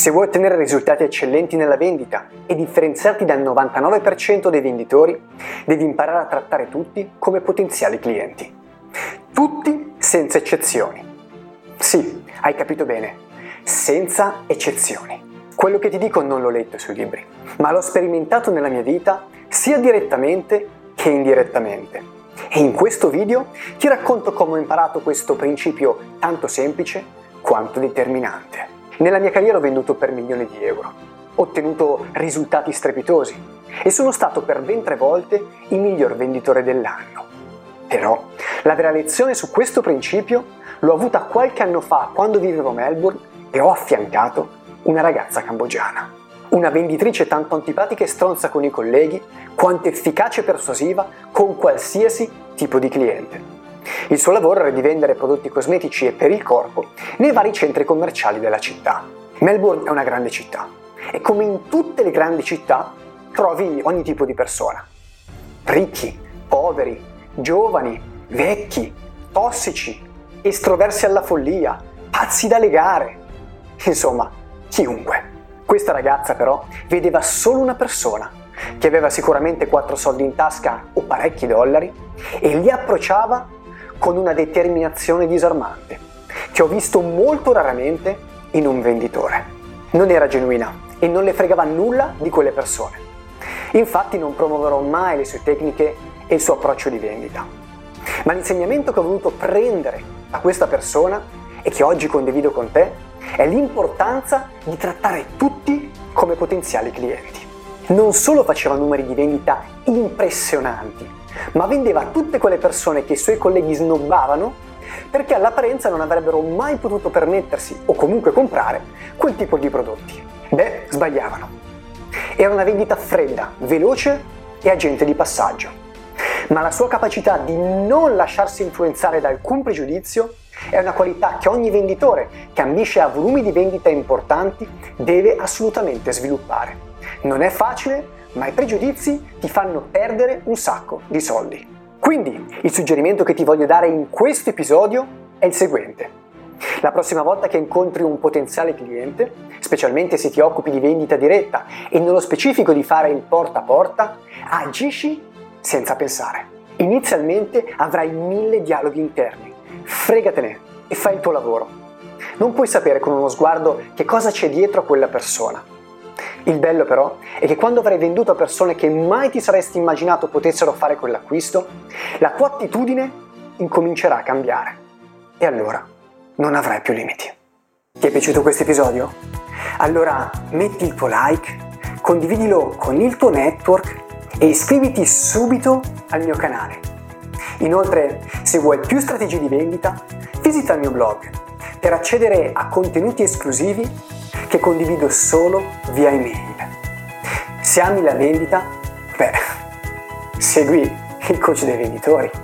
Se vuoi ottenere risultati eccellenti nella vendita e differenziarti dal 99% dei venditori, devi imparare a trattare tutti come potenziali clienti. Tutti senza eccezioni. Sì, hai capito bene, senza eccezioni. Quello che ti dico non l'ho letto sui libri, ma l'ho sperimentato nella mia vita sia direttamente che indirettamente. E in questo video ti racconto come ho imparato questo principio tanto semplice quanto determinante. Nella mia carriera ho venduto per milioni di euro, ho ottenuto risultati strepitosi e sono stato per ben 3 volte il miglior venditore dell'anno. Però la vera lezione su questo principio l'ho avuta qualche anno fa quando vivevo a Melbourne e ho affiancato una ragazza cambogiana. Una venditrice tanto antipatica e stronza con i colleghi quanto efficace e persuasiva con qualsiasi tipo di cliente. Il suo lavoro era di vendere prodotti cosmetici e per il corpo nei vari centri commerciali della città. Melbourne è una grande città e come in tutte le grandi città trovi ogni tipo di persona. Ricchi, poveri, giovani, vecchi, tossici, estroversi alla follia, pazzi da legare. Insomma, chiunque. Questa ragazza però vedeva solo una persona che aveva sicuramente 4 soldi in tasca o parecchi dollari e li approcciava con una determinazione disarmante, che ho visto molto raramente in un venditore. Non era genuina e non le fregava nulla di quelle persone. Infatti non promuoverò mai le sue tecniche e il suo approccio di vendita. Ma l'insegnamento che ho voluto prendere da questa persona e che oggi condivido con te è l'importanza di trattare tutti come potenziali clienti. Non solo faceva numeri di vendita impressionanti, ma vendeva a tutte quelle persone che i suoi colleghi snobbavano perché all'apparenza non avrebbero mai potuto permettersi o comunque comprare quel tipo di prodotti. Beh, sbagliavano. Era una vendita fredda, veloce e agente di passaggio. Ma la sua capacità di non lasciarsi influenzare da alcun pregiudizio è una qualità che ogni venditore che ambisce a volumi di vendita importanti deve assolutamente sviluppare. Non è facile, ma i pregiudizi ti fanno perdere un sacco di soldi. Quindi, il suggerimento che ti voglio dare in questo episodio è il seguente. La prossima volta che incontri un potenziale cliente, specialmente se ti occupi di vendita diretta e nello specifico di fare il porta a porta, agisci senza pensare. Inizialmente avrai 1000 dialoghi interni. Fregatene e fai il tuo lavoro. Non puoi sapere con uno sguardo che cosa c'è dietro a quella persona. Il bello però è che quando avrai venduto a persone che mai ti saresti immaginato potessero fare quell'acquisto, la tua attitudine incomincerà a cambiare e allora non avrai più limiti. Ti è piaciuto questo episodio? Allora metti il tuo like, condividilo con il tuo network e iscriviti subito al mio canale. Inoltre, se vuoi più strategie di vendita, visita il mio blog per accedere a contenuti esclusivi che condivido solo via email. Se ami la vendita, segui il coach dei venditori.